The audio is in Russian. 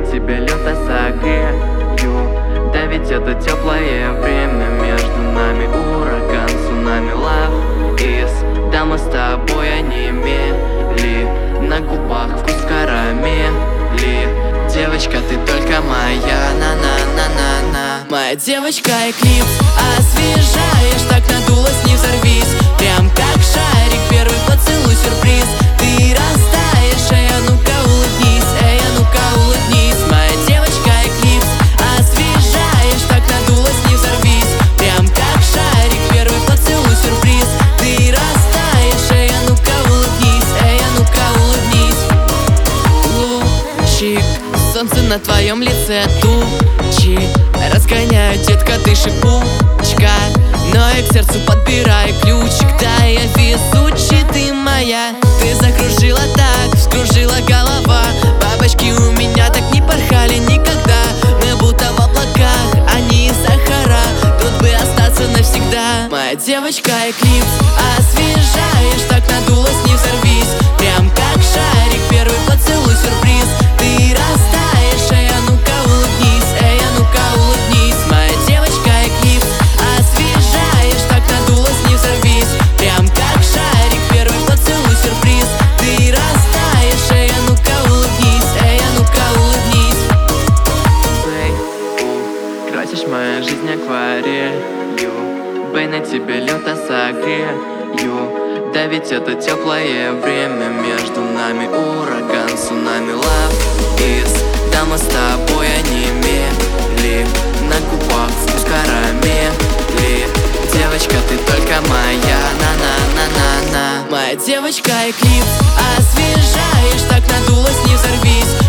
тебя люто согрею. Да ведь это теплое время, между нами ураган, цунами, love is. Да мы с тобой онемели, на губах вкус карамели. Девочка, ты только моя, на-на-на-на-на. Моя девочка Эклипс, освежаешь, так надулась, не взорвись. Прям как шарик, первый поцелуй сюрприз. Ты растаешь, эй, а ну-ка улыбнись, эй, а ну-ка улыбнись. Моя девочка Эклипс, освежаешь, так надулась, не взорвись. Прям как шарик, первый поцелуй сюрприз. Ты растаешь, эй, а ну-ка улыбнись, эй, а ну-ка улыбнись. Лучик, солнце на твоем лице, тучи разгоняют, детка, ты шипучка. Но я к сердцу подбираю ключик. Да, я везучий, ты моя. Ты закружила так, вскружила голова. Бабочки у меня так не порхали никогда. Мы будто в облаках, они сахара. Тут бы остаться навсегда. Моя девочка Эклипс, освежаешь, так надулась, не взорвись. Прям как шарик, первый поцелуй сюрприз. Ты растаешь, эй, а ну-ка улыбнись, эй, а ну-ка улыбнись. Моя девочка Эклипс, освежаешь, так надулась, не взорвись. Прям как шарик, первый поцелуй сюрприз. Ты растаешь, эй, а ну-ка улыбнись, эй, а ну-ка улыбнись. Бэй, красишь мою жизнь акварелью. Бэй, на тебе люто согрею. Да ведь это теплое время, между нами ураган, цунами, love is. Да мы с тобой онемели, на губах вкус карамели. Девочка, ты только моя, на-на-на-на-на. Моя девочка Эклипс, освежаешь, так надулась, не взорвись.